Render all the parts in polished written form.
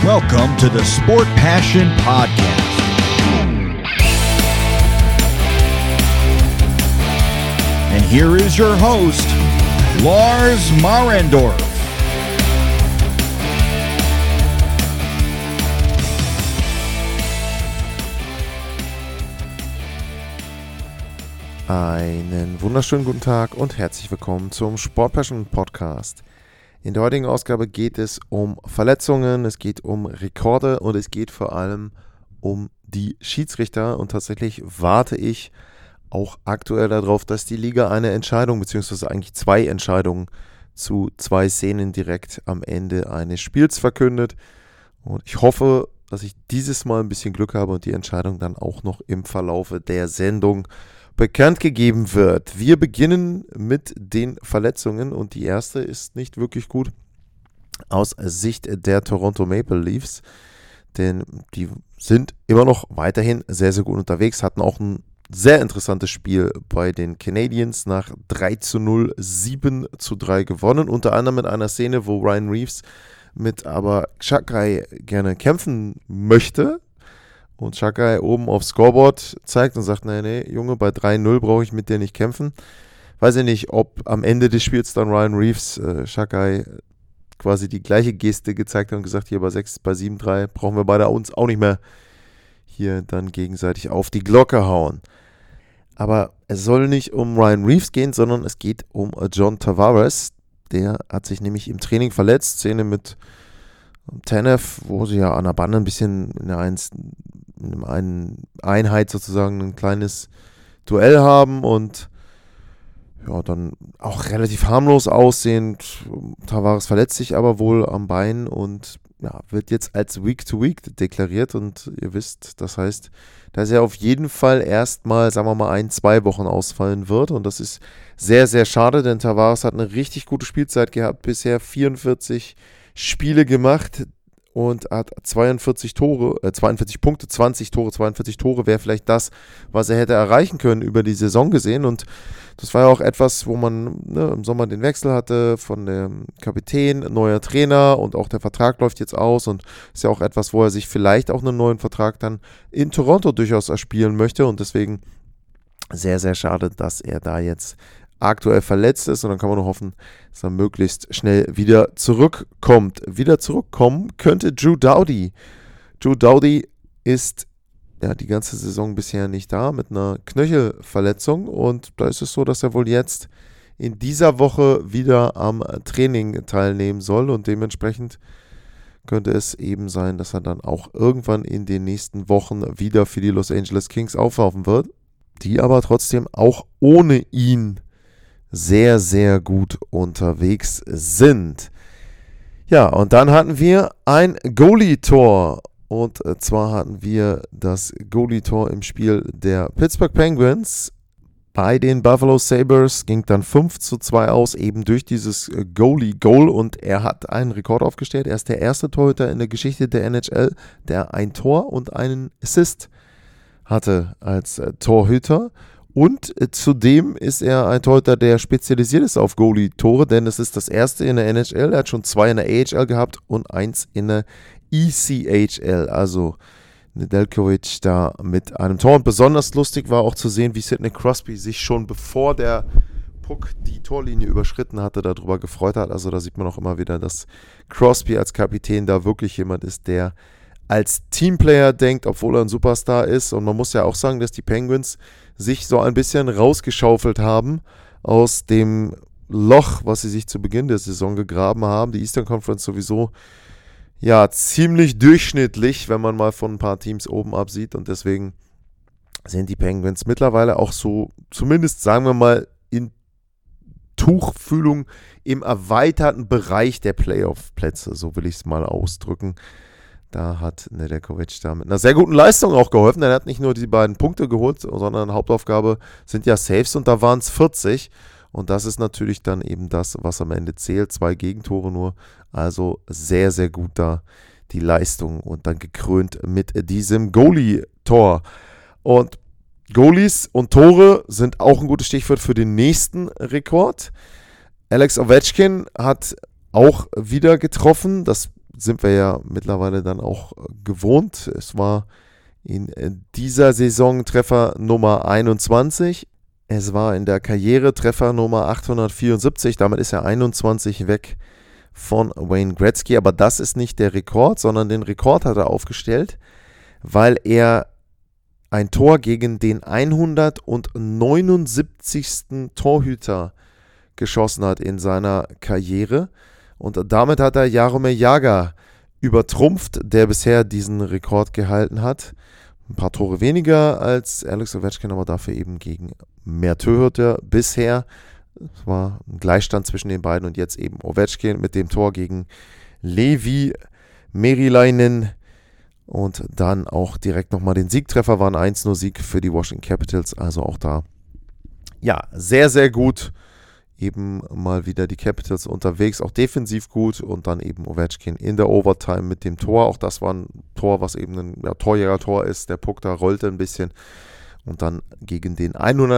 Welcome to the Sport Passion Podcast. And here is your host, Lars Marendorf. Einen wunderschönen guten Tag und herzlich willkommen zum Sport Passion Podcast. In der heutigen Ausgabe geht es um Verletzungen, es geht um Rekorde und es geht vor allem um die Schiedsrichter. Und tatsächlich warte ich auch aktuell darauf, dass die Liga eine Entscheidung, beziehungsweise eigentlich zwei Entscheidungen zu zwei Szenen direkt am Ende eines Spiels verkündet. Und ich hoffe, dass ich dieses Mal ein bisschen Glück habe und die Entscheidung dann auch noch im Verlaufe der Sendung bekannt gegeben wird. Wir beginnen mit den Verletzungen und die erste ist nicht wirklich gut aus Sicht der Toronto Maple Leafs, denn die sind immer noch weiterhin sehr, sehr gut unterwegs, hatten auch ein sehr interessantes Spiel bei den Canadiens, nach 3-0, 7-3 gewonnen, unter anderem mit einer Szene, wo Ryan Reeves mit aber Xhekaj gerne kämpfen möchte. Und Xhekaj oben aufs Scoreboard zeigt und sagt, nee, Junge, bei 3-0 brauche ich mit dir nicht kämpfen. Weiß ich nicht, ob am Ende des Spiels dann Ryan Reeves Xhekaj quasi die gleiche Geste gezeigt hat und gesagt, hier bei 7-3 brauchen wir beide uns auch nicht mehr hier dann gegenseitig auf die Glocke hauen. Aber es soll nicht um Ryan Reeves gehen, sondern es geht um John Tavares. Der hat sich nämlich im Training verletzt. Szene mit Tanev, wo sie ja an der Bande ein bisschen in einer Einheit sozusagen ein kleines Duell haben und ja, dann auch relativ harmlos aussehend. Tavares verletzt sich aber wohl am Bein und ja, wird jetzt als Week-to-Week deklariert und ihr wisst, das heißt, dass er auf jeden Fall erstmal, sagen wir mal, 1-2 Wochen ausfallen wird und das ist sehr, sehr schade, denn Tavares hat eine richtig gute Spielzeit gehabt, bisher 44 Spiele gemacht und hat 42 Punkte, 20 Tore, 42 Tore wäre vielleicht das, was er hätte erreichen können über die Saison gesehen und das war ja auch etwas, wo man im Sommer den Wechsel hatte von dem Kapitän, neuer Trainer und auch der Vertrag läuft jetzt aus und ist ja auch etwas, wo er sich vielleicht auch einen neuen Vertrag dann in Toronto durchaus erspielen möchte und deswegen sehr, sehr schade, dass er da jetzt aktuell verletzt ist und dann kann man nur hoffen, dass er möglichst schnell wieder zurückkommt. Wieder zurückkommen könnte Drew Doughty. Drew Doughty ist ja die ganze Saison bisher nicht da mit einer Knöchelverletzung und da ist es so, dass er wohl jetzt in dieser Woche wieder am Training teilnehmen soll und dementsprechend könnte es eben sein, dass er dann auch irgendwann in den nächsten Wochen wieder für die Los Angeles Kings auflaufen wird, die aber trotzdem auch ohne ihn sehr, sehr gut unterwegs sind. Ja, und dann hatten wir ein Goalie-Tor. Und zwar hatten wir das Goalie-Tor im Spiel der Pittsburgh Penguins. Bei den Buffalo Sabres ging dann 5-2 aus, eben durch dieses Goalie-Goal. Und er hat einen Rekord aufgestellt. Er ist der erste Torhüter in der Geschichte der NHL, der ein Tor und einen Assist hatte als Torhüter. Und zudem ist er ein Torhüter, der spezialisiert ist auf Goalie-Tore, denn es ist das erste in der NHL. Er hat schon 2 in der AHL gehabt und 1 in der ECHL, also Nedeljkovic da mit einem Tor. Und besonders lustig war auch zu sehen, wie Sidney Crosby sich schon bevor der Puck die Torlinie überschritten hatte, darüber gefreut hat. Also da sieht man auch immer wieder, dass Crosby als Kapitän da wirklich jemand ist, der als Teamplayer denkt, obwohl er ein Superstar ist. Und man muss ja auch sagen, dass die Penguins sich so ein bisschen rausgeschaufelt haben aus dem Loch, was sie sich zu Beginn der Saison gegraben haben. Die Eastern Conference sowieso ja ziemlich durchschnittlich, wenn man mal von ein paar Teams oben absieht. Und deswegen sind die Penguins mittlerweile auch so, zumindest sagen wir mal, in Tuchfühlung im erweiterten Bereich der Playoff-Plätze. So will ich es mal ausdrücken. Da hat Nedeljkovic da mit einer sehr guten Leistung auch geholfen. Er hat nicht nur die beiden Punkte geholt, sondern Hauptaufgabe sind ja Saves und da waren es 40. Und das ist natürlich dann eben das, was am Ende zählt. 2 Gegentore nur. Also sehr, sehr gut da die Leistung und dann gekrönt mit diesem Goalie-Tor. Und Goalies und Tore sind auch ein gutes Stichwort für den nächsten Rekord. Alex Ovechkin hat auch wieder getroffen. Das sind wir ja mittlerweile dann auch gewohnt. Es war in dieser Saison Treffer Nummer 21. Es war in der Karriere Treffer Nummer 874. Damit ist er 21 weg von Wayne Gretzky. Aber das ist nicht der Rekord, sondern den Rekord hat er aufgestellt, weil er ein Tor gegen den 179. Torhüter geschossen hat in seiner Karriere. Und damit hat er Jaromir Jágr übertrumpft, der bisher diesen Rekord gehalten hat. Ein paar Tore weniger als Alex Ovechkin, aber dafür eben gegen mehr Torhüter bisher. Es war ein Gleichstand zwischen den beiden und jetzt eben Ovechkin mit dem Tor gegen Leevi Meriläinen. Und dann auch direkt nochmal den Siegtreffer, war ein 1-0-Sieg für die Washington Capitals. Also auch da, ja, sehr, sehr gut. Eben mal wieder die Capitals unterwegs, auch defensiv gut. Und dann eben Ovechkin in der Overtime mit dem Tor. Auch das war ein Tor, was eben ein Torjäger-Tor ist. Der Puck da rollte ein bisschen. Und dann gegen den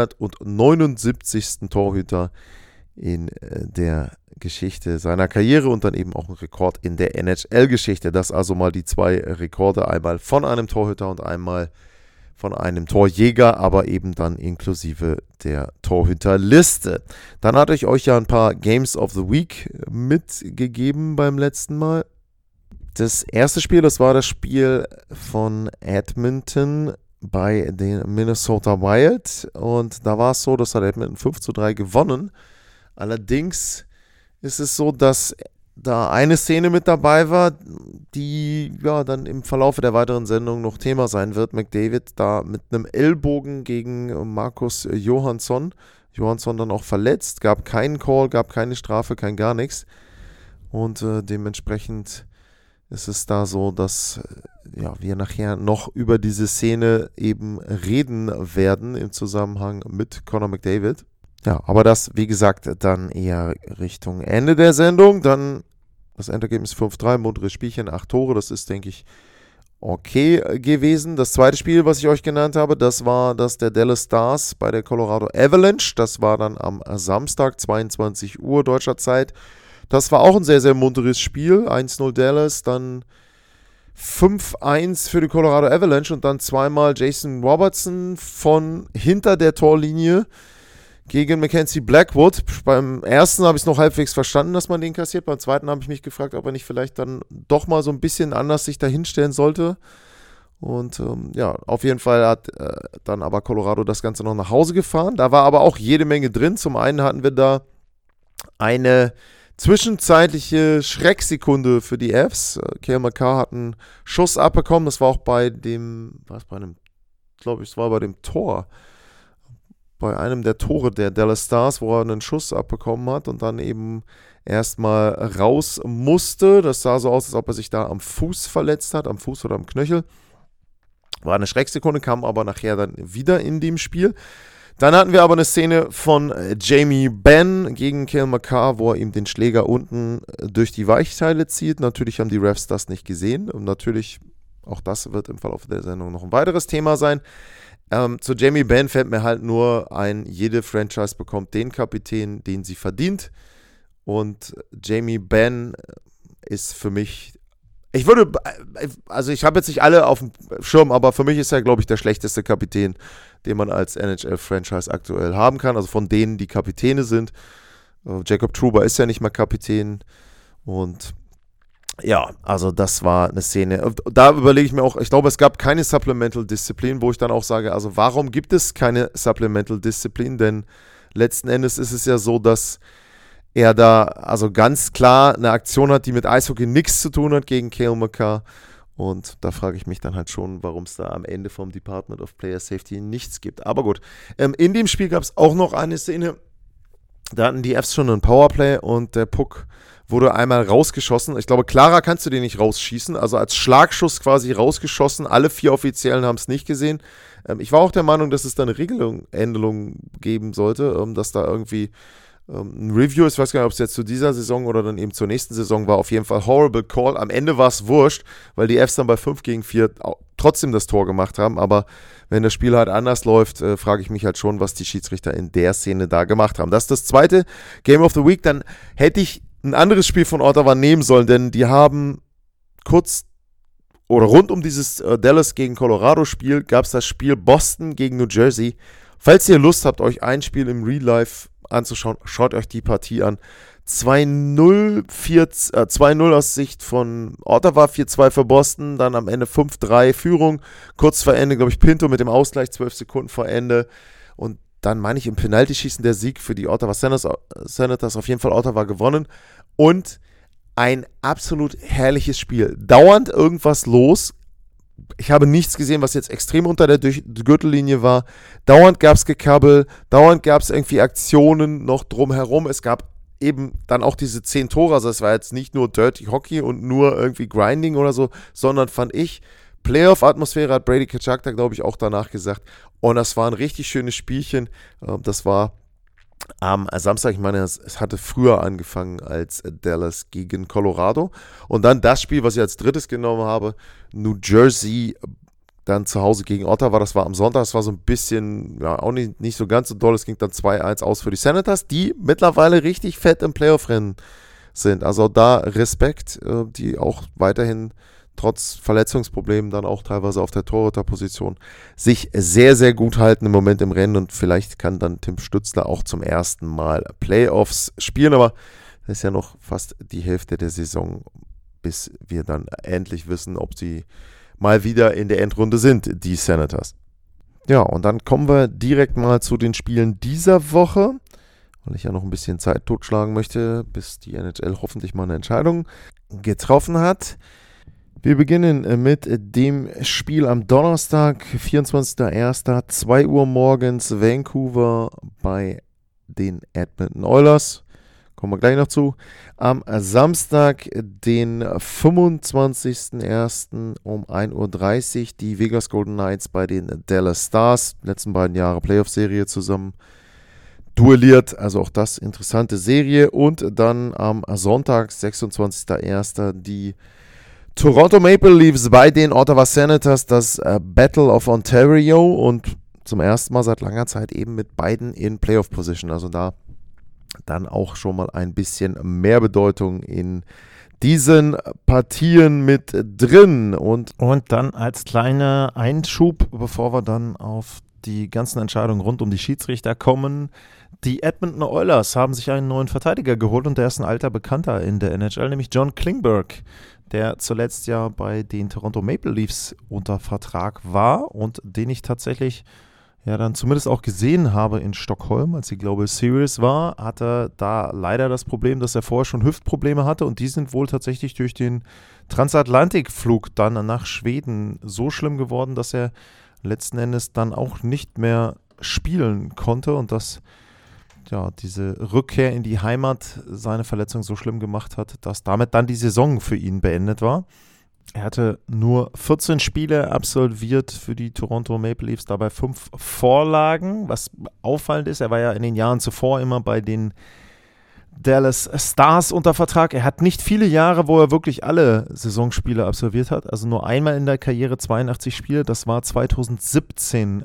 179. Torhüter in der Geschichte seiner Karriere und dann eben auch ein Rekord in der NHL-Geschichte. Das also mal die zwei Rekorde, einmal von einem Torhüter und einmal von einem Torjäger, aber eben dann inklusive der Torhüterliste. Dann hatte ich euch ja ein paar Games of the Week mitgegeben beim letzten Mal. Das erste Spiel, das war das Spiel von Edmonton bei den Minnesota Wild und da war es so, dass hat Edmonton 5-3 gewonnen. Allerdings ist es so, dass da eine Szene mit dabei war, die ja dann im Verlauf der weiteren Sendung noch Thema sein wird. McDavid da mit einem Ellbogen gegen Marcus Johansson. Johansson dann auch verletzt, gab keinen Call, gab keine Strafe, kein gar nichts. Und dementsprechend ist es da so, dass wir nachher noch über diese Szene eben reden werden im Zusammenhang mit Connor McDavid. Ja, aber das, wie gesagt, dann eher Richtung Ende der Sendung. Dann das Endergebnis 5-3, munteres Spielchen, 8 Tore. Das ist, denke ich, okay gewesen. Das zweite Spiel, was ich euch genannt habe, das war das der Dallas Stars bei der Colorado Avalanche. Das war dann am Samstag, 22 Uhr deutscher Zeit. Das war auch ein sehr, sehr munteres Spiel. 1-0 Dallas, dann 5-1 für die Colorado Avalanche und dann zweimal Jason Robertson von hinter der Torlinie gegen Mackenzie Blackwood. Beim ersten habe ich es noch halbwegs verstanden, dass man den kassiert. Beim zweiten habe ich mich gefragt, ob er nicht vielleicht dann doch mal so ein bisschen anders sich da hinstellen sollte. Und auf jeden Fall hat dann aber Colorado das Ganze noch nach Hause gefahren. Da war aber auch jede Menge drin. Zum einen hatten wir da eine zwischenzeitliche Schrecksekunde für die Avs. Cale Makar hat einen Schuss abbekommen. Das war auch bei dem Tor. Bei einem der Tore der Dallas Stars, wo er einen Schuss abbekommen hat und dann eben erstmal raus musste. Das sah so aus, als ob er sich da am Fuß verletzt hat, am Fuß oder am Knöchel. War eine Schrecksekunde, kam aber nachher dann wieder in dem Spiel. Dann hatten wir aber eine Szene von Jamie Benn gegen Cale Makar, wo er ihm den Schläger unten durch die Weichteile zieht. Natürlich haben die Refs das nicht gesehen und natürlich, auch das wird im Verlauf der Sendung noch ein weiteres Thema sein. Zu Jamie Benn fällt mir halt nur ein, jede Franchise bekommt den Kapitän, den sie verdient. Und Jamie Benn ist für mich, ich habe jetzt nicht alle auf dem Schirm, aber für mich ist er, glaube ich, der schlechteste Kapitän, den man als NHL-Franchise aktuell haben kann. Also von denen, die Kapitäne sind. Jacob Trouba ist ja nicht mehr Kapitän. Und ja, also das war eine Szene. Da überlege ich mir auch, ich glaube, es gab keine Supplemental Disziplin, wo ich dann auch sage, also warum gibt es keine Supplemental Disziplin? Denn letzten Endes ist es ja so, dass er da also ganz klar eine Aktion hat, die mit Eishockey nichts zu tun hat gegen Cale Makar. Und da frage ich mich dann halt schon, warum es da am Ende vom Department of Player Safety nichts gibt. Aber gut, in dem Spiel gab es auch noch eine Szene, da hatten die Avs schon einen Powerplay und der Puck wurde einmal rausgeschossen. Ich glaube, klarer kannst du den nicht rausschießen. Also als Schlagschuss quasi rausgeschossen. Alle 4 Offiziellen haben es nicht gesehen. Ich war auch der Meinung, dass es da eine Regeländerung geben sollte, dass da irgendwie ein Review ist. Ich weiß gar nicht, ob es jetzt zu dieser Saison oder dann eben zur nächsten Saison war. Auf jeden Fall horrible call. Am Ende war es wurscht, weil die Avs dann bei 5-4 trotzdem das Tor gemacht haben. Aber wenn das Spiel halt anders läuft, frage ich mich halt schon, was die Schiedsrichter in der Szene da gemacht haben. Das ist das zweite Game of the Week. Dann hätte ich ein anderes Spiel von Ottawa nehmen sollen, denn die haben kurz oder rund um dieses Dallas gegen Colorado Spiel gab es das Spiel Boston gegen New Jersey. Falls ihr Lust habt, euch ein Spiel im Real Life anzuschauen, schaut euch die Partie an. 2-0 aus Sicht von Ottawa, 4-2 für Boston, dann am Ende 5-3 Führung. Kurz vor Ende, glaube ich, Pinto mit dem Ausgleich, 12 Sekunden vor Ende. Und dann meine ich im Penaltyschießen der Sieg für die Ottawa Senators. Auf jeden Fall Ottawa gewonnen. Und ein absolut herrliches Spiel. Dauernd irgendwas los. Ich habe nichts gesehen, was jetzt extrem unter der Gürtellinie war. Dauernd gab es Gekabbel, dauernd gab es irgendwie Aktionen noch drumherum. Es gab eben dann auch diese 10 Tore. Also es war jetzt nicht nur Dirty Hockey und nur irgendwie Grinding oder so, sondern fand ich, Playoff-Atmosphäre hat Brady Tkachuk da, glaube ich, auch danach gesagt. Und das war ein richtig schönes Spielchen. Das war am Samstag, ich meine, es hatte früher angefangen als Dallas gegen Colorado. Und dann das Spiel, was ich als drittes genommen habe, New Jersey dann zu Hause gegen Ottawa, das war am Sonntag, das war so ein bisschen, ja, auch nicht so ganz so doll, es ging dann 2-1 aus für die Senators, die mittlerweile richtig fett im Playoff-Rennen sind. Also da Respekt, die auch weiterhin trotz Verletzungsproblemen dann auch teilweise auf der Torhüterposition sich sehr, sehr gut halten im Moment im Rennen und vielleicht kann dann Tim Stützle auch zum ersten Mal Playoffs spielen, aber das ist ja noch fast die Hälfte der Saison, bis wir dann endlich wissen, ob sie mal wieder in der Endrunde sind, die Senators. Ja, und dann kommen wir direkt mal zu den Spielen dieser Woche, weil ich ja noch ein bisschen Zeit totschlagen möchte, bis die NHL hoffentlich mal eine Entscheidung getroffen hat. Wir beginnen mit dem Spiel am Donnerstag, 24.01., 2 Uhr morgens, Vancouver bei den Edmonton Oilers. Kommen wir gleich noch zu. Am Samstag, den 25.01. um 1.30 Uhr, die Vegas Golden Knights bei den Dallas Stars. Letzten beiden Jahre Playoff-Serie zusammen duelliert. Also auch das interessante Serie. Und dann am Sonntag, 26.01. die Toronto Maple Leafs bei den Ottawa Senators, das Battle of Ontario und zum ersten Mal seit langer Zeit eben mit beiden in Playoff-Position. Also da dann auch schon mal ein bisschen mehr Bedeutung in diesen Partien mit drin. Und dann als kleiner Einschub, bevor wir dann auf die ganzen Entscheidungen rund um die Schiedsrichter kommen, die Edmonton Oilers haben sich einen neuen Verteidiger geholt und der ist ein alter Bekannter in der NHL, nämlich John Klingberg, der zuletzt ja bei den Toronto Maple Leafs unter Vertrag war und den ich tatsächlich ja dann zumindest auch gesehen habe in Stockholm, als die Global Series war, hatte da leider das Problem, dass er vorher schon Hüftprobleme hatte und die sind wohl tatsächlich durch den Transatlantikflug dann nach Schweden so schlimm geworden, dass er letzten Endes dann auch nicht mehr spielen konnte und dass ja, diese Rückkehr in die Heimat seine Verletzung so schlimm gemacht hat, dass damit dann die Saison für ihn beendet war. Er hatte nur 14 Spiele absolviert für die Toronto Maple Leafs, dabei 5 Vorlagen. Was auffallend ist, er war ja in den Jahren zuvor immer bei den Dallas Stars unter Vertrag. Er hat nicht viele Jahre, wo er wirklich alle Saisonspiele absolviert hat. Also nur einmal in der Karriere 82 Spiele. Das war 2017,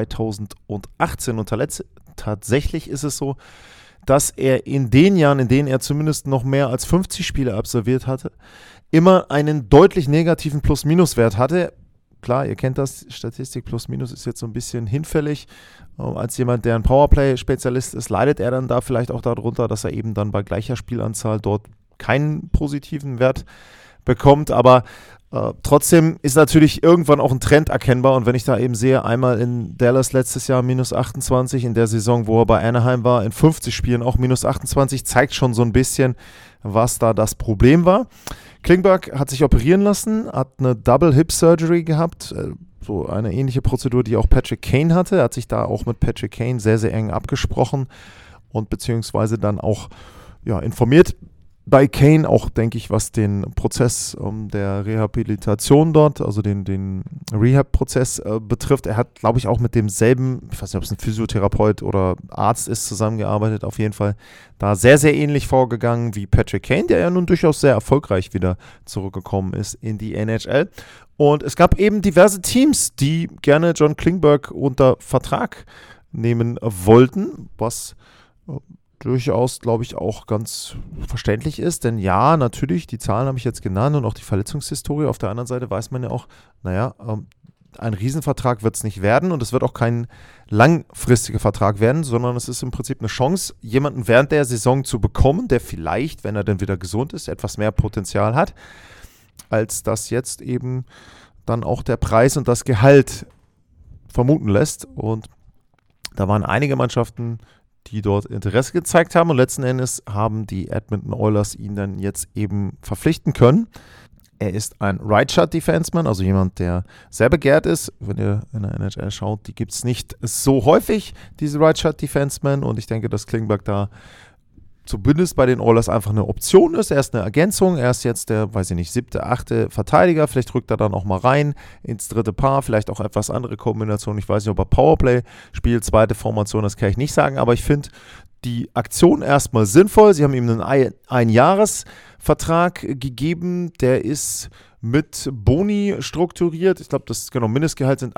2018. Und tatsächlich ist es so, dass er in den Jahren, in denen er zumindest noch mehr als 50 Spiele absolviert hatte, immer einen deutlich negativen Plus-Minus-Wert hatte. Klar, ihr kennt das, Statistik Plus-Minus ist jetzt so ein bisschen hinfällig. Als jemand, der ein Powerplay-Spezialist ist, leidet er dann da vielleicht auch darunter, dass er eben dann bei gleicher Spielanzahl dort keinen positiven Wert bekommt. Aber trotzdem ist natürlich irgendwann auch ein Trend erkennbar. Und wenn ich da eben sehe, einmal in Dallas letztes Jahr minus 28, in der Saison, wo er bei Anaheim war, in 50 Spielen auch minus 28, zeigt schon so ein bisschen, was da das Problem war. Klingberg hat sich operieren lassen, hat eine Double Hip Surgery gehabt, so eine ähnliche Prozedur, die auch Patrick Kane hatte. Er hat sich da auch mit Patrick Kane sehr, sehr eng abgesprochen und beziehungsweise dann auch ja, informiert bei Kane, auch denke ich, was den Prozess der Rehabilitation dort, also den Rehab-Prozess betrifft. Er hat, glaube ich, auch mit demselben, ich weiß nicht, ob es ein Physiotherapeut oder Arzt ist, zusammengearbeitet. Auf jeden Fall da sehr, sehr ähnlich vorgegangen wie Patrick Kane, der ja nun durchaus sehr erfolgreich wieder zurückgekommen ist in die NHL. Und es gab eben diverse Teams, die gerne John Klingberg unter Vertrag nehmen wollten, was durchaus, glaube ich, auch ganz verständlich ist. Denn ja, natürlich, die Zahlen habe ich jetzt genannt und auch die Verletzungshistorie. Auf der anderen Seite weiß man ja auch, ein Riesenvertrag wird es nicht werden und es wird auch kein langfristiger Vertrag werden, sondern es ist im Prinzip eine Chance, jemanden während der Saison zu bekommen, der vielleicht, wenn er dann wieder gesund ist, etwas mehr Potenzial hat, als das jetzt eben dann auch der Preis und das Gehalt vermuten lässt. Und da waren einige Mannschaften, die dort Interesse gezeigt haben und letzten Endes haben die Edmonton Oilers ihn dann jetzt eben verpflichten können. Er ist ein Right-Shot-Defenseman, also jemand, der sehr begehrt ist. Wenn ihr in der NHL schaut, die gibt es nicht so häufig, diese Right-Shot-Defensemen. Und ich denke, dass Klingberg da zumindest bei den Oilers einfach eine Option ist. Er ist eine Ergänzung. Er ist jetzt der, 7., 8. Verteidiger. Vielleicht rückt er dann auch mal rein ins dritte Paar. Vielleicht auch etwas andere Kombination. Ich weiß nicht, ob er Powerplay spielt, zweite Formation, das kann ich nicht sagen. Aber ich finde die Aktion erstmal sinnvoll. Sie haben ihm einen Einjahresvertrag gegeben, der ist mit Boni strukturiert. Ich glaube, das Mindestgehalt sind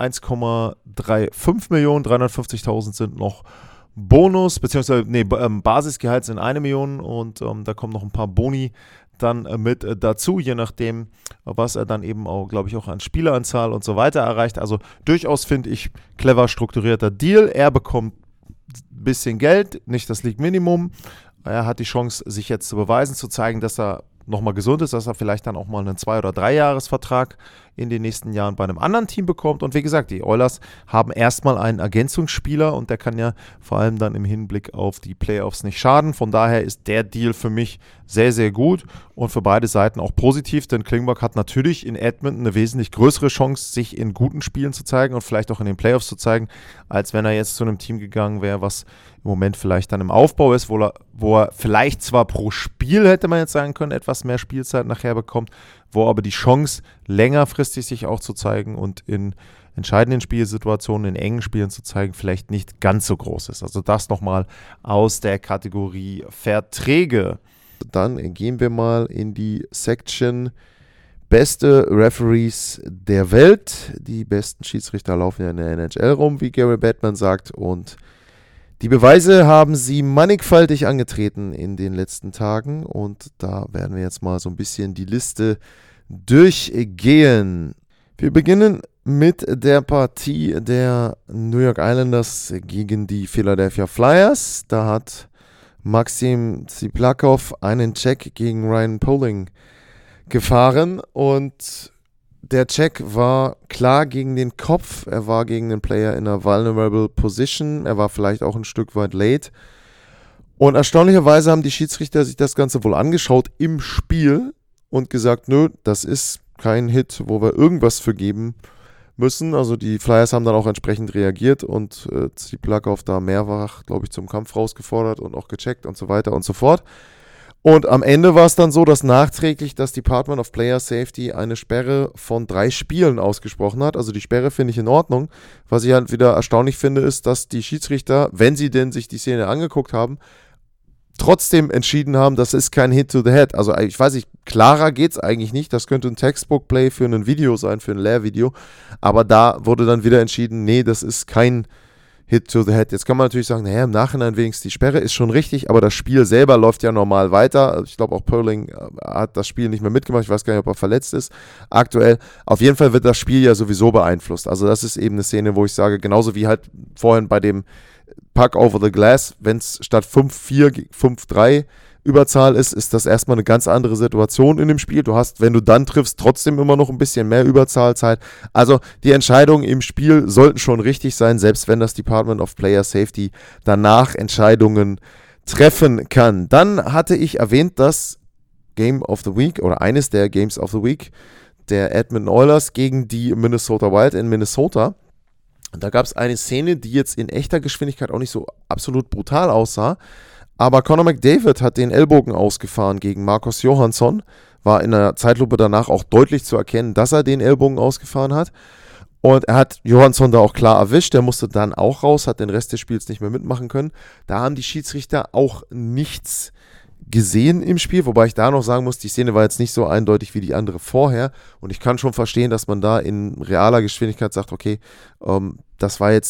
1,35 Millionen, 350.000 sind noch Bonus, beziehungsweise Basisgehalt sind 1 Million und da kommen noch ein paar Boni dann mit dazu, je nachdem, was er dann eben auch, glaube ich, auch an Spieleranzahl und so weiter erreicht. Also durchaus, finde ich, clever strukturierter Deal. Er bekommt ein bisschen Geld, nicht das League-Minimum. Er hat die Chance, sich jetzt zu beweisen, zu zeigen, dass er nochmal gesund ist, dass er vielleicht dann auch mal einen 2- oder 3-Jahres-Vertrag in den nächsten Jahren bei einem anderen Team bekommt. Und wie gesagt, die Oilers haben erstmal einen Ergänzungsspieler und der kann ja vor allem dann im Hinblick auf die Playoffs nicht schaden. Von daher ist der Deal für mich sehr, sehr gut und für beide Seiten auch positiv, denn Klingberg hat natürlich in Edmonton eine wesentlich größere Chance, sich in guten Spielen zu zeigen und vielleicht auch in den Playoffs zu zeigen, als wenn er jetzt zu einem Team gegangen wäre, was im Moment vielleicht dann im Aufbau ist, wo er vielleicht zwar pro Spiel, hätte man jetzt sagen können, etwas mehr Spielzeit nachher bekommt, wo aber die Chance, längerfristig sich auch zu zeigen und in entscheidenden Spielsituationen, in engen Spielen zu zeigen, vielleicht nicht ganz so groß ist. Also das nochmal aus der Kategorie Verträge. Dann gehen wir mal in die Section beste Referees der Welt. Die besten Schiedsrichter laufen ja in der NHL rum, wie Gary Bettman sagt, und die Beweise haben sie mannigfaltig angetreten in den letzten Tagen und da werden wir jetzt mal so ein bisschen die Liste durchgehen. Wir beginnen mit der Partie der New York Islanders gegen die Philadelphia Flyers. Da hat Maxim Tsiplakov einen Check gegen Ryan Poehling gefahren und der Check war klar gegen den Kopf, er war gegen den Player in einer vulnerable position, er war vielleicht auch ein Stück weit late. Und erstaunlicherweise haben die Schiedsrichter sich das Ganze wohl angeschaut im Spiel und gesagt, nö, das ist kein Hit, wo wir irgendwas für geben müssen. Also die Flyers haben dann auch entsprechend reagiert und Tsiplakov da mehrfach, glaube ich, zum Kampf rausgefordert und auch gecheckt und so weiter und so fort. Und am Ende war es dann so, dass nachträglich das Department of Player Safety eine Sperre von 3 Spielen ausgesprochen hat. Also die Sperre finde ich in Ordnung. Was ich halt wieder erstaunlich finde, ist, dass die Schiedsrichter, wenn sie denn sich die Szene angeguckt haben, trotzdem entschieden haben, das ist kein Hit to the Head. Also ich weiß nicht, klarer geht es eigentlich nicht. Das könnte ein Textbook-Play für ein Video sein, für ein Lehrvideo. Aber da wurde dann wieder entschieden, nee, das ist kein Hit to the Head. Jetzt kann man natürlich sagen, naja, im Nachhinein wenigstens die Sperre ist schon richtig, aber das Spiel selber läuft ja normal weiter. Also ich glaube auch Poehling hat das Spiel nicht mehr mitgemacht. Ich weiß gar nicht, ob er verletzt ist aktuell. Auf jeden Fall wird das Spiel ja sowieso beeinflusst. Also das ist eben eine Szene, wo ich sage, genauso wie halt vorhin bei dem Puck over the glass, wenn es statt 5-4, 5-3 Überzahl ist das erstmal eine ganz andere Situation in dem Spiel. Du hast, wenn du dann triffst, trotzdem immer noch ein bisschen mehr Überzahlzeit. Also die Entscheidungen im Spiel sollten schon richtig sein, selbst wenn das Department of Player Safety danach Entscheidungen treffen kann. Dann hatte ich erwähnt, das Game of the Week oder eines der Games of the Week der Edmonton Oilers gegen die Minnesota Wild in Minnesota. Da gab es eine Szene, die jetzt in echter Geschwindigkeit auch nicht so absolut brutal aussah. Aber Connor McDavid hat den Ellbogen ausgefahren gegen Marcus Johansson. War in der Zeitlupe danach auch deutlich zu erkennen, dass er den Ellbogen ausgefahren hat. Und er hat Johansson da auch klar erwischt. Der musste dann auch raus, hat den Rest des Spiels nicht mehr mitmachen können. Da haben die Schiedsrichter auch nichts gesehen im Spiel. Wobei ich da noch sagen muss, die Szene war jetzt nicht so eindeutig wie die andere vorher. Und ich kann schon verstehen, dass man da in realer Geschwindigkeit sagt, okay, das war jetzt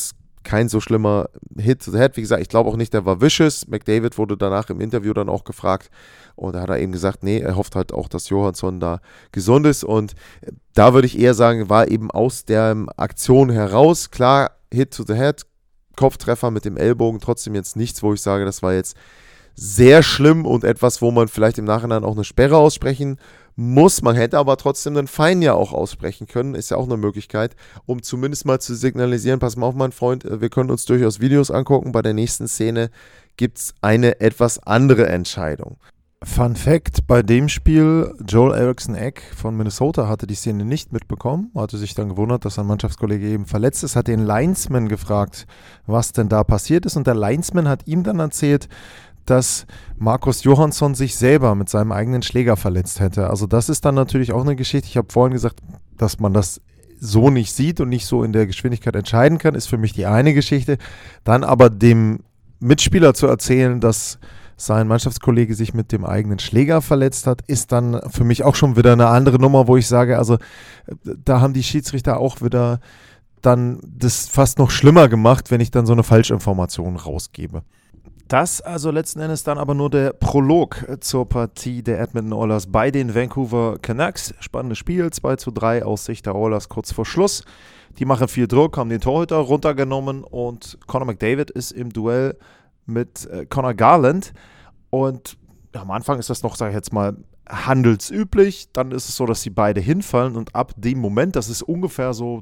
kein so schlimmer Hit to the Head. Wie gesagt, ich glaube auch nicht, der war vicious. McDavid wurde danach im Interview dann auch gefragt und da hat er eben gesagt, nee, er hofft halt auch, dass Johansson da gesund ist und da würde ich eher sagen, war eben aus der Aktion heraus, klar, Hit to the Head, Kopftreffer mit dem Ellbogen, trotzdem jetzt nichts, wo ich sage, das war jetzt sehr schlimm und etwas, wo man vielleicht im Nachhinein auch eine Sperre aussprechen muss. Man hätte aber trotzdem einen Fine ja auch aussprechen können, ist ja auch eine Möglichkeit, um zumindest mal zu signalisieren, pass mal auf, mein Freund, wir können uns durchaus Videos angucken, bei der nächsten Szene gibt es eine etwas andere Entscheidung. Fun Fact, bei dem Spiel, Joel Eriksson-Ek von Minnesota hatte die Szene nicht mitbekommen, hatte sich dann gewundert, dass sein Mannschaftskollege eben verletzt ist, hat den Linesman gefragt, was denn da passiert ist und der Linesman hat ihm dann erzählt, dass Marcus Johansson sich selber mit seinem eigenen Schläger verletzt hätte. Also das ist dann natürlich auch eine Geschichte, ich habe vorhin gesagt, dass man das so nicht sieht und nicht so in der Geschwindigkeit entscheiden kann, ist für mich die eine Geschichte. Dann aber dem Mitspieler zu erzählen, dass sein Mannschaftskollege sich mit dem eigenen Schläger verletzt hat, ist dann für mich auch schon wieder eine andere Nummer, wo ich sage, also da haben die Schiedsrichter auch wieder dann das fast noch schlimmer gemacht, wenn ich dann so eine Falschinformation rausgebe. Das also letzten Endes dann aber nur der Prolog zur Partie der Edmonton Oilers bei den Vancouver Canucks. Spannendes Spiel, 2:3 aus Sicht der Oilers kurz vor Schluss. Die machen viel Druck, haben den Torhüter runtergenommen und Connor McDavid ist im Duell mit Conor Garland und am Anfang ist das noch, sage ich jetzt mal, handelsüblich, dann ist es so, dass sie beide hinfallen und ab dem Moment, das ist ungefähr so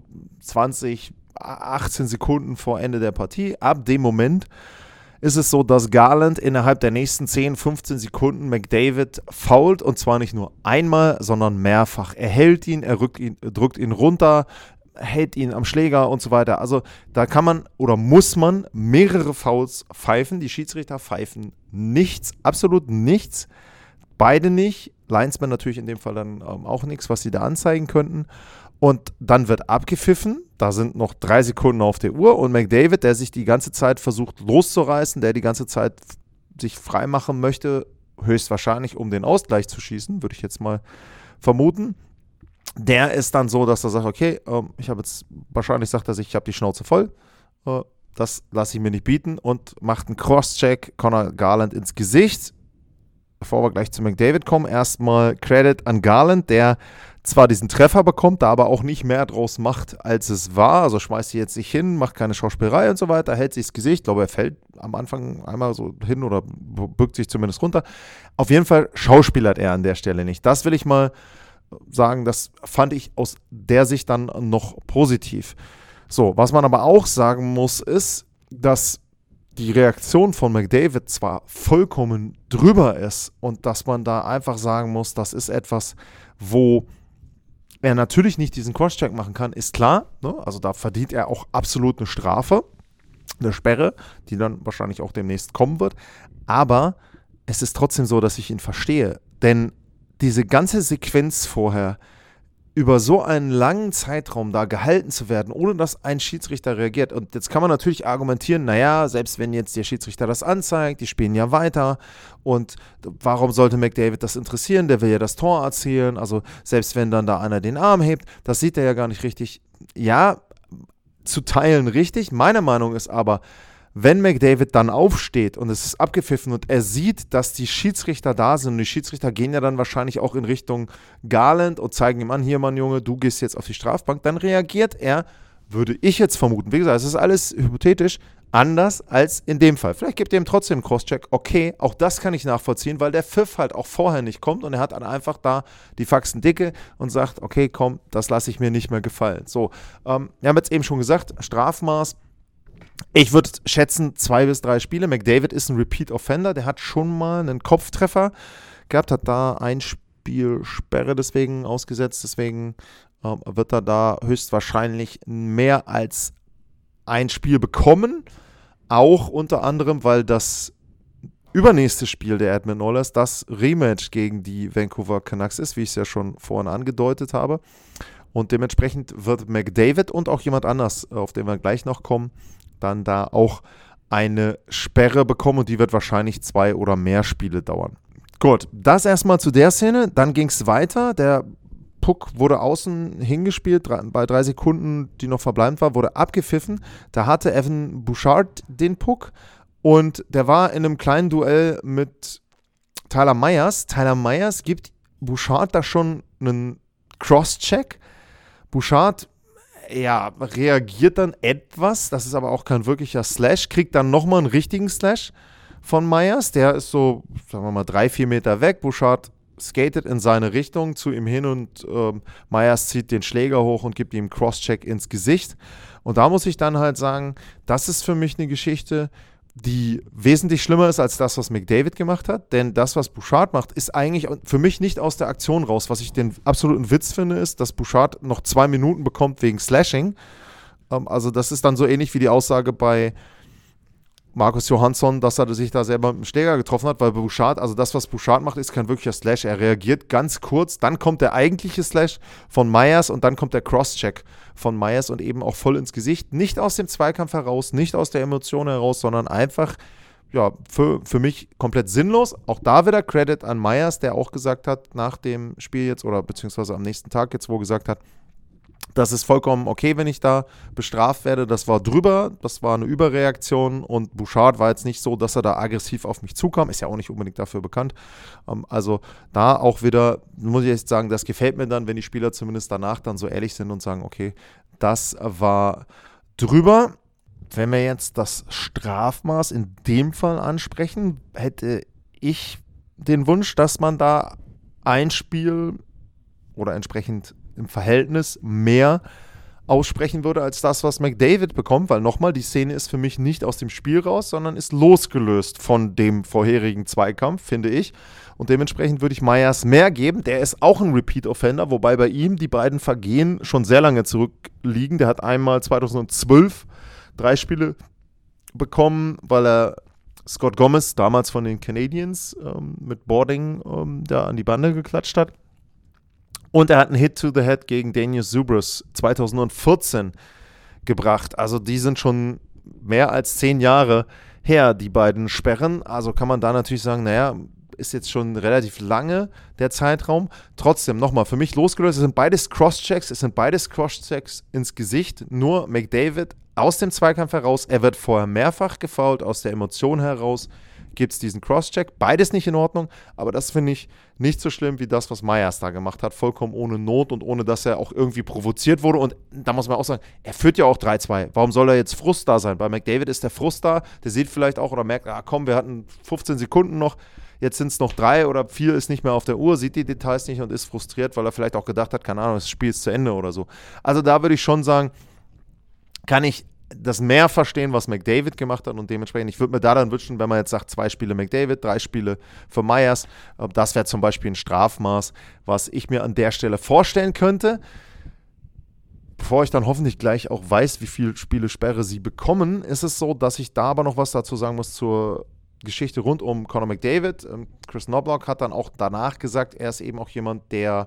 18 Sekunden vor Ende der Partie, ab dem Moment ist es so, dass Garland innerhalb der nächsten 10, 15 Sekunden McDavid foult und zwar nicht nur einmal, sondern mehrfach. Er hält ihn, er drückt ihn runter, hält ihn am Schläger und so weiter. Also da kann man oder muss man mehrere Fouls pfeifen. Die Schiedsrichter pfeifen nichts, absolut nichts. Beide nicht. Linesman natürlich in dem Fall dann auch nichts, was sie da anzeigen könnten. Und dann wird abgepfiffen. Da sind noch 3 Sekunden auf der Uhr. Und McDavid, der sich die ganze Zeit versucht loszureißen, der die ganze Zeit sich freimachen möchte, höchstwahrscheinlich um den Ausgleich zu schießen, würde ich jetzt mal vermuten. Der ist dann so, dass er sagt, okay, ich habe jetzt, wahrscheinlich sagt er sich, ich habe die Schnauze voll, das lasse ich mir nicht bieten und macht einen Cross-Check Conor Garland ins Gesicht. Bevor wir gleich zu McDavid kommen, erstmal Credit an Garland, der zwar diesen Treffer bekommt, da aber auch nicht mehr draus macht, als es war, also schmeißt sie jetzt nicht hin, macht keine Schauspielerei und so weiter, hält sich das Gesicht, ich glaube, er fällt am Anfang einmal so hin oder bückt sich zumindest runter. Auf jeden Fall schauspielert er an der Stelle nicht. Das will ich mal sagen, das fand ich aus der Sicht dann noch positiv. So, was man aber auch sagen muss, ist, dass die Reaktion von McDavid zwar vollkommen drüber ist und dass man da einfach sagen muss, das ist etwas, wo er natürlich nicht diesen Crosscheck machen kann, ist klar. Ne? Also da verdient er auch absolut eine Strafe, eine Sperre, die dann wahrscheinlich auch demnächst kommen wird. Aber es ist trotzdem so, dass ich ihn verstehe, denn diese ganze Sequenz vorher über so einen langen Zeitraum da gehalten zu werden, ohne dass ein Schiedsrichter reagiert. Und jetzt kann man natürlich argumentieren, naja, selbst wenn jetzt der Schiedsrichter das anzeigt, die spielen ja weiter und warum sollte McDavid das interessieren? Der will ja das Tor erzielen, also selbst wenn dann da einer den Arm hebt, das sieht er ja gar nicht richtig. Ja, zu Teilen richtig. Meine Meinung ist aber, wenn McDavid dann aufsteht und es ist abgepfiffen und er sieht, dass die Schiedsrichter da sind und die Schiedsrichter gehen ja dann wahrscheinlich auch in Richtung Garland und zeigen ihm an, hier Mann Junge, du gehst jetzt auf die Strafbank, dann reagiert er, würde ich jetzt vermuten, wie gesagt, es ist alles hypothetisch, anders als in dem Fall. Vielleicht gibt er ihm trotzdem einen Crosscheck, okay, auch das kann ich nachvollziehen, weil der Pfiff halt auch vorher nicht kommt und er hat dann einfach da die Faxen dicke und sagt, okay, komm, das lasse ich mir nicht mehr gefallen. So, wir haben jetzt eben schon gesagt, Strafmaß, ich würde schätzen 2 bis 3 Spiele. McDavid ist ein Repeat-Offender, der hat schon mal einen Kopftreffer gehabt, hat da ein Spiel Sperre deswegen ausgesetzt, deswegen wird er da höchstwahrscheinlich mehr als ein Spiel bekommen, auch unter anderem, weil das übernächste Spiel der Edmonton Oilers das Rematch gegen die Vancouver Canucks ist, wie ich es ja schon vorhin angedeutet habe. Und dementsprechend wird McDavid und auch jemand anders, auf den wir gleich noch kommen, dann da auch eine Sperre bekommen und die wird wahrscheinlich 2 oder mehr Spiele dauern. Gut, das erstmal zu der Szene, dann ging es weiter. Der Puck wurde außen hingespielt, bei 3 Sekunden, die noch verbleibend war, wurde abgepfiffen. Da hatte Evan Bouchard den Puck und der war in einem kleinen Duell mit Tyler Myers. Tyler Myers gibt Bouchard da schon einen Cross-Check. Bouchard, ja, reagiert dann etwas, das ist aber auch kein wirklicher Slash, kriegt dann nochmal einen richtigen Slash von Myers, der ist so, sagen wir mal, 3-4 Meter weg. Bouchard skatet in seine Richtung zu ihm hin und Myers zieht den Schläger hoch und gibt ihm einen Cross-Check ins Gesicht. Und da muss ich dann halt sagen, das ist für mich eine Geschichte, die wesentlich schlimmer ist als das, was McDavid gemacht hat. Denn das, was Bouchard macht, ist eigentlich für mich nicht aus der Aktion raus. Was ich den absoluten Witz finde, ist, dass Bouchard noch 2 Minuten bekommt wegen Slashing. Also das ist dann so ähnlich wie die Aussage bei Marcus Johansson, dass er sich da selber mit dem Schläger getroffen hat, weil Bouchard, also das, was Bouchard macht, ist kein wirklicher Slash. Er reagiert ganz kurz, dann kommt der eigentliche Slash von Myers und dann kommt der Cross-Check von Myers und eben auch voll ins Gesicht. Nicht aus dem Zweikampf heraus, nicht aus der Emotion heraus, sondern einfach, ja, für mich komplett sinnlos. Auch da wieder Credit an Myers, der auch gesagt hat, nach dem Spiel jetzt oder beziehungsweise am nächsten Tag jetzt, wo gesagt hat, das ist vollkommen okay, wenn ich da bestraft werde. Das war drüber, das war eine Überreaktion und Bouchard war jetzt nicht so, dass er da aggressiv auf mich zukam. Ist ja auch nicht unbedingt dafür bekannt. Also da auch wieder, muss ich jetzt sagen, das gefällt mir dann, wenn die Spieler zumindest danach dann so ehrlich sind und sagen, okay, das war drüber. Wenn wir jetzt das Strafmaß in dem Fall ansprechen, hätte ich den Wunsch, dass man da ein Spiel oder entsprechend im Verhältnis mehr aussprechen würde als das, was McDavid bekommt, weil nochmal, die Szene ist für mich nicht aus dem Spiel raus, sondern ist losgelöst von dem vorherigen Zweikampf, finde ich. Und dementsprechend würde ich Myers mehr geben. Der ist auch ein Repeat-Offender, wobei bei ihm die beiden Vergehen schon sehr lange zurückliegen. Der hat einmal 2012 3 Spiele bekommen, weil er Scott Gomez, damals von den Canadiens, mit Boarding da an die Bande geklatscht hat. Und er hat einen Hit to the Head gegen Daniel Zubrus 2014 gebracht. Also die sind schon mehr als 10 Jahre her, die beiden Sperren. Also kann man da natürlich sagen, naja, ist jetzt schon relativ lange der Zeitraum. Trotzdem, nochmal, für mich losgelöst, es sind beides Cross-Checks ins Gesicht. Nur McDavid aus dem Zweikampf heraus, er wird vorher mehrfach gefoult, aus der Emotion heraus gibt es diesen Cross-Check. Beides nicht in Ordnung, aber das finde ich nicht so schlimm wie das, was Myers da gemacht hat. Vollkommen ohne Not und ohne, dass er auch irgendwie provoziert wurde. Und da muss man auch sagen, er führt ja auch 3-2. Warum soll er jetzt Frust da sein? Bei McDavid ist der Frust da. Der sieht vielleicht auch oder merkt, komm, wir hatten 15 Sekunden noch. Jetzt sind es noch 3 oder 4, ist nicht mehr auf der Uhr, sieht die Details nicht und ist frustriert, weil er vielleicht auch gedacht hat, keine Ahnung, das Spiel ist zu Ende oder so. Also da würde ich schon sagen, kann ich das mehr verstehen, was McDavid gemacht hat und dementsprechend, ich würde mir da dann wünschen, wenn man jetzt sagt, 2 Spiele McDavid, 3 Spiele für Myers, das wäre zum Beispiel ein Strafmaß, was ich mir an der Stelle vorstellen könnte. Bevor ich dann hoffentlich gleich auch weiß, wie viele Spiele Sperre sie bekommen, ist es so, dass ich da aber noch was dazu sagen muss zur Geschichte rund um Connor McDavid. Chris Knobloch hat dann auch danach gesagt, er ist eben auch jemand, der,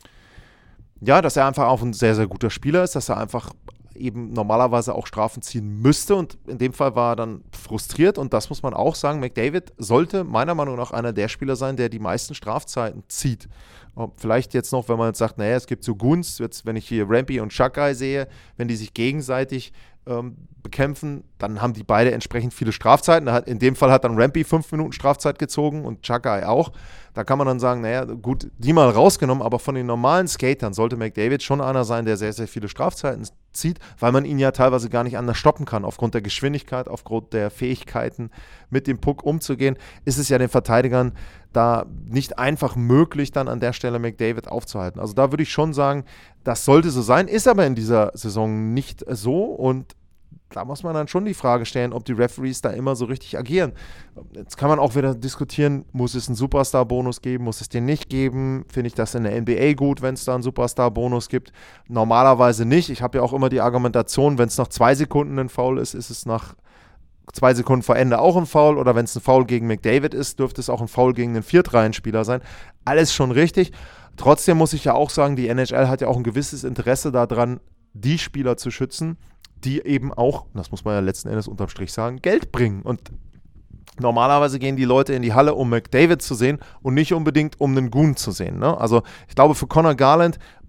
ja, dass er einfach auch ein sehr, sehr guter Spieler ist, dass er einfach eben normalerweise auch Strafen ziehen müsste und in dem Fall war er dann frustriert und das muss man auch sagen, McDavid sollte meiner Meinung nach einer der Spieler sein, der die meisten Strafzeiten zieht. Vielleicht jetzt noch, wenn man jetzt sagt, naja, es gibt so Gunst, jetzt, wenn ich hier Rampy und Chakai sehe, wenn die sich gegenseitig bekämpfen, dann haben die beide entsprechend viele Strafzeiten. In dem Fall hat dann Rampy 5 Minuten Strafzeit gezogen und Chakai auch. Da kann man dann sagen, naja, gut, die mal rausgenommen, aber von den normalen Skatern sollte McDavid schon einer sein, der sehr, sehr viele Strafzeiten zieht, weil man ihn ja teilweise gar nicht anders stoppen kann. Aufgrund der Geschwindigkeit, aufgrund der Fähigkeiten, mit dem Puck umzugehen, ist es ja den Verteidigern da nicht einfach möglich, dann an der Stelle McDavid aufzuhalten. Also da würde ich schon sagen, das sollte so sein, ist aber in dieser Saison nicht so und da muss man dann schon die Frage stellen, ob die Referees da immer so richtig agieren. Jetzt kann man auch wieder diskutieren, muss es einen Superstar-Bonus geben, muss es den nicht geben? Finde ich das in der NBA gut, wenn es da einen Superstar-Bonus gibt? Normalerweise nicht. Ich habe ja auch immer die Argumentation, wenn es nach 2 Sekunden ein Foul ist, ist es nach 2 Sekunden vor Ende auch ein Foul oder wenn es ein Foul gegen McDavid ist, dürfte es auch ein Foul gegen einen Viertreihenspieler sein. Alles schon richtig. Trotzdem muss ich ja auch sagen, die NHL hat ja auch ein gewisses Interesse daran, die Spieler zu schützen, die eben auch, das muss man ja letzten Endes unterm Strich sagen, Geld bringen. Und normalerweise gehen die Leute in die Halle, um McDavid zu sehen und nicht unbedingt, um einen Goon zu sehen. Ne? Also ich glaube, für Conor Garland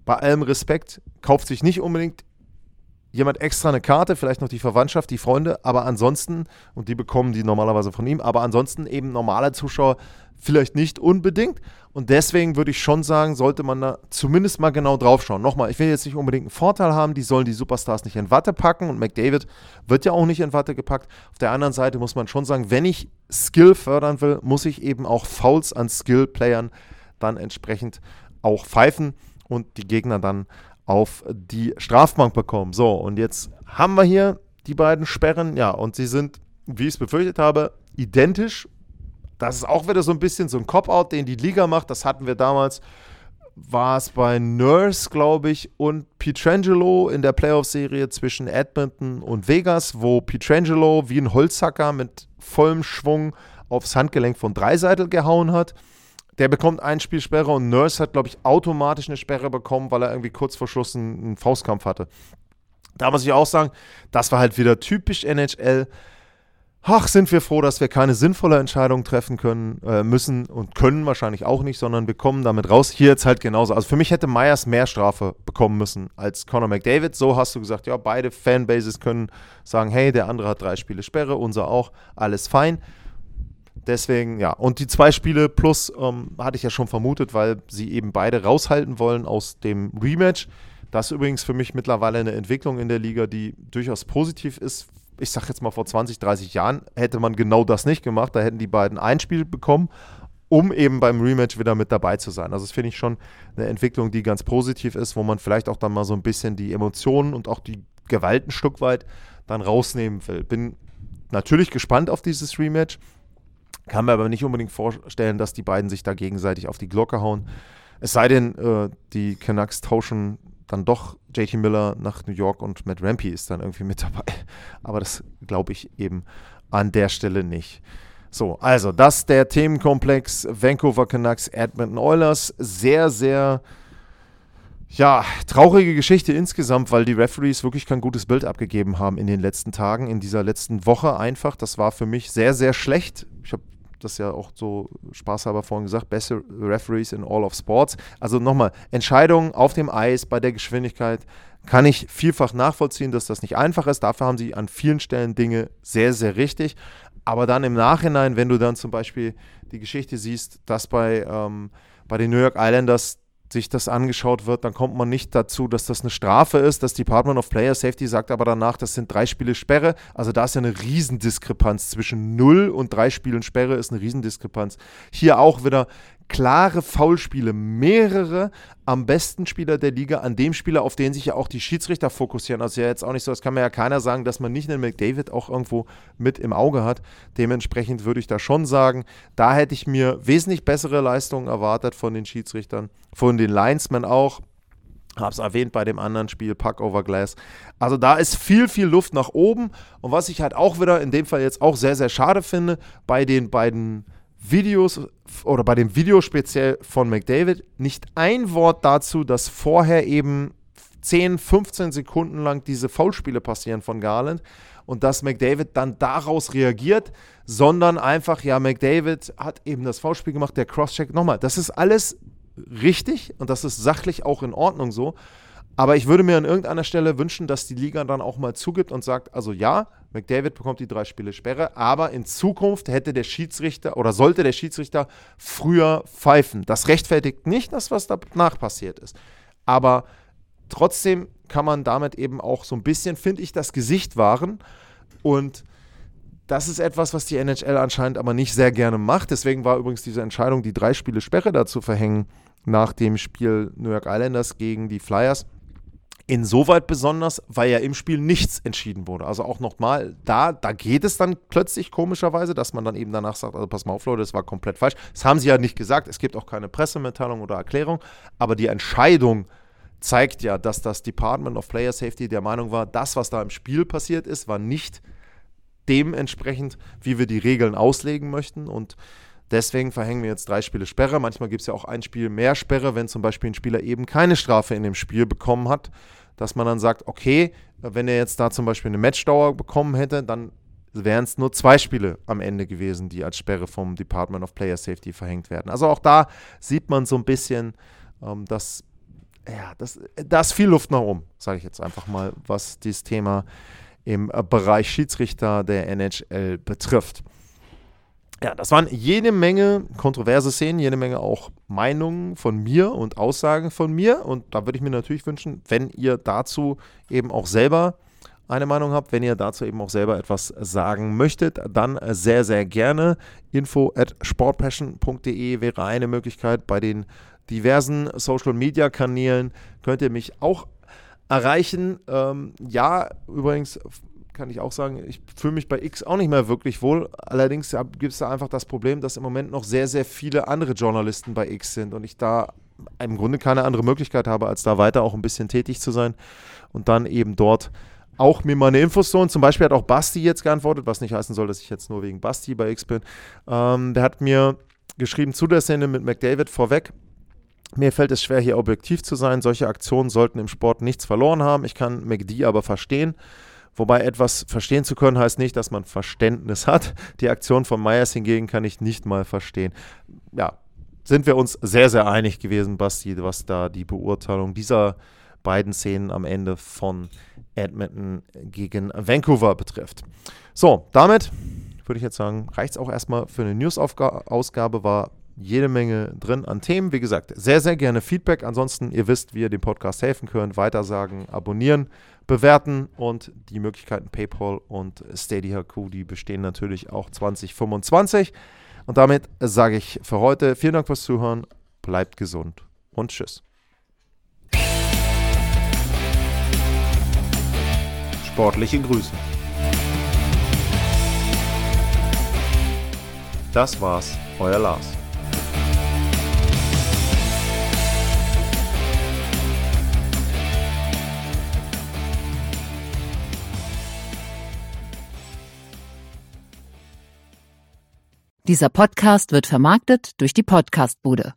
bei allem Respekt, kauft sich nicht unbedingt jemand extra eine Karte, vielleicht noch die Verwandtschaft, die Freunde, aber ansonsten, und die bekommen die normalerweise von ihm, aber ansonsten eben normaler Zuschauer vielleicht nicht unbedingt. Und deswegen würde ich schon sagen, sollte man da zumindest mal genau drauf schauen. Nochmal, ich will jetzt nicht unbedingt einen Vorteil haben, die sollen die Superstars nicht in Watte packen und McDavid wird ja auch nicht in Watte gepackt. Auf der anderen Seite muss man schon sagen, wenn ich Skill fördern will, muss ich eben auch Fouls an Skill-Playern dann entsprechend auch pfeifen und die Gegner dann auf die Strafbank bekommen. So, und jetzt haben wir hier die beiden Sperren, ja, und sie sind, wie ich es befürchtet habe, identisch. Das ist auch wieder so ein bisschen so ein Cop-Out, den die Liga macht. Das hatten wir damals, war es bei Nurse, glaube ich, und Pietrangelo in der Playoff-Serie zwischen Edmonton und Vegas, wo Pietrangelo wie ein Holzhacker mit vollem Schwung aufs Handgelenk von Draisaitl gehauen hat. Der bekommt eine Spielsperre und Nurse hat, glaube ich, automatisch eine Sperre bekommen, weil er irgendwie kurz vor Schluss einen Faustkampf hatte. Da muss ich auch sagen, das war halt wieder typisch NHL. Ach, sind wir froh, dass wir keine sinnvolle Entscheidung treffen können, müssen und können wahrscheinlich auch nicht, sondern wir kommen damit raus. Hier jetzt halt genauso. Also für mich hätte Myers mehr Strafe bekommen müssen als Connor McDavid. So hast du gesagt, ja, beide Fanbases können sagen, hey, der andere hat 3 Spiele Sperre, unser auch, alles fein. Deswegen, ja, und die 2 Spiele plus hatte ich ja schon vermutet, weil sie eben beide raushalten wollen aus dem Rematch. Das ist übrigens für mich mittlerweile eine Entwicklung in der Liga, die durchaus positiv ist. Ich sag jetzt mal, vor 20, 30 Jahren hätte man genau das nicht gemacht. Da hätten die beiden ein Spiel bekommen, um eben beim Rematch wieder mit dabei zu sein. Also das finde ich schon eine Entwicklung, die ganz positiv ist, wo man vielleicht auch dann mal so ein bisschen die Emotionen und auch die Gewalt ein Stück weit dann rausnehmen will. Bin natürlich gespannt auf dieses Rematch. Kann mir aber nicht unbedingt vorstellen, dass die beiden sich da gegenseitig auf die Glocke hauen. Es sei denn, die Canucks tauschen dann doch JT Miller nach New York und Matt Rampy ist dann irgendwie mit dabei. Aber das glaube ich eben an der Stelle nicht. So, also das ist der Themenkomplex Vancouver Canucks, Edmonton Oilers. Sehr, sehr traurige Geschichte insgesamt, weil die Referees wirklich kein gutes Bild abgegeben haben in den letzten Tagen, in dieser letzten Woche einfach. Das war für mich sehr, sehr schlecht. Ich habe das ja auch so spaßhalber vorhin gesagt, beste Referees in all of sports. Also nochmal, Entscheidungen auf dem Eis bei der Geschwindigkeit kann ich vielfach nachvollziehen, dass das nicht einfach ist. Dafür haben sie an vielen Stellen Dinge sehr, sehr richtig. Aber dann im Nachhinein, wenn du dann zum Beispiel die Geschichte siehst, dass bei den New York Islanders sich das angeschaut wird, dann kommt man nicht dazu, dass das eine Strafe ist. Das Department of Player Safety sagt aber danach, das sind 3 Spiele Sperre. Also da ist ja eine Riesendiskrepanz. Zwischen 0 und 3 Spielen Sperre ist eine Riesendiskrepanz. Hier auch wieder klare Foulspiele, mehrere am besten Spieler der Liga, an dem Spieler, auf den sich ja auch die Schiedsrichter fokussieren. Also ja jetzt auch nicht so, das kann mir ja keiner sagen, dass man nicht einen McDavid auch irgendwo mit im Auge hat. Dementsprechend würde ich da schon sagen, da hätte ich mir wesentlich bessere Leistungen erwartet von den Schiedsrichtern, von den Linesmen auch. Habe es erwähnt bei dem anderen Spiel, Puck over Glass. Also da ist viel, viel Luft nach oben. Und was ich halt auch wieder in dem Fall jetzt auch sehr, sehr schade finde, bei den beiden Videos oder bei dem Video speziell von McDavid nicht ein Wort dazu, dass vorher eben 10, 15 Sekunden lang diese Foulspiele passieren von Garland und dass McDavid dann daraus reagiert, sondern einfach, ja, McDavid hat eben das Foulspiel gemacht, der Crosscheck, nochmal, das ist alles richtig und das ist sachlich auch in Ordnung so. Aber ich würde mir an irgendeiner Stelle wünschen, dass die Liga dann auch mal zugibt und sagt, also ja, McDavid bekommt die 3 Spiele Sperre, aber in Zukunft hätte der Schiedsrichter oder sollte der Schiedsrichter früher pfeifen. Das rechtfertigt nicht das, was danach passiert ist. Aber trotzdem kann man damit eben auch so ein bisschen, finde ich, das Gesicht wahren. Und das ist etwas, was die NHL anscheinend aber nicht sehr gerne macht. Deswegen war übrigens diese Entscheidung, die 3 Spiele Sperre da zu verhängen, nach dem Spiel New York Islanders gegen die Flyers, insoweit besonders, weil ja im Spiel nichts entschieden wurde. Also auch nochmal, da geht es dann plötzlich komischerweise, dass man dann eben danach sagt, also pass mal auf Leute, das war komplett falsch. Das haben sie ja nicht gesagt, es gibt auch keine Pressemitteilung oder Erklärung, aber die Entscheidung zeigt ja, dass das Department of Player Safety der Meinung war, das, was da im Spiel passiert ist, war nicht dementsprechend, wie wir die Regeln auslegen möchten und deswegen verhängen wir jetzt 3 Spiele Sperre. Manchmal gibt es ja auch ein Spiel mehr Sperre, wenn zum Beispiel ein Spieler eben keine Strafe in dem Spiel bekommen hat, dass man dann sagt, okay, wenn er jetzt da zum Beispiel eine Matchdauer bekommen hätte, dann wären es nur 2 Spiele am Ende gewesen, die als Sperre vom Department of Player Safety verhängt werden. Also auch da sieht man so ein bisschen, dass da ist viel Luft nach oben, sage ich jetzt einfach mal, was dieses Thema im Bereich Schiedsrichter der NHL betrifft. Ja, das waren jede Menge kontroverse Szenen, jede Menge auch Meinungen von mir und Aussagen von mir. Und da würde ich mir natürlich wünschen, wenn ihr dazu eben auch selber eine Meinung habt, wenn ihr dazu eben auch selber etwas sagen möchtet, dann sehr, sehr gerne. info@sportpassion.de wäre eine Möglichkeit. Bei den diversen Social-Media-Kanälen könnt ihr mich auch erreichen. Übrigens kann ich auch sagen, ich fühle mich bei X auch nicht mehr wirklich wohl. Allerdings gibt es da einfach das Problem, dass im Moment noch sehr, sehr viele andere Journalisten bei X sind und ich da im Grunde keine andere Möglichkeit habe, als da weiter auch ein bisschen tätig zu sein und dann eben dort auch mir meine Infos so. Und zum Beispiel hat auch Basti jetzt geantwortet, was nicht heißen soll, dass ich jetzt nur wegen Basti bei X bin. Der hat mir geschrieben zu der Szene mit McDavid vorweg: Mir fällt es schwer, hier objektiv zu sein. Solche Aktionen sollten im Sport nichts verloren haben. Ich kann McD aber verstehen. Wobei etwas verstehen zu können, heißt nicht, dass man Verständnis hat. Die Aktion von Myers hingegen kann ich nicht mal verstehen. Ja, sind wir uns sehr, sehr einig gewesen, Basti, was da die Beurteilung dieser beiden Szenen am Ende von Edmonton gegen Vancouver betrifft. So, damit würde ich jetzt sagen, reicht es auch erstmal für eine News-Ausgabe. War jede Menge drin an Themen. Wie gesagt, sehr, sehr gerne Feedback. Ansonsten, ihr wisst, wie ihr dem Podcast helfen könnt. Weitersagen, abonnieren, bewerten und die Möglichkeiten PayPal und Steady HQ, die bestehen natürlich auch 2025. Und damit sage ich für heute vielen Dank fürs Zuhören. Bleibt gesund und tschüss. Sportliche Grüße. Das war's, euer Lars. Dieser Podcast wird vermarktet durch die Podcastbude.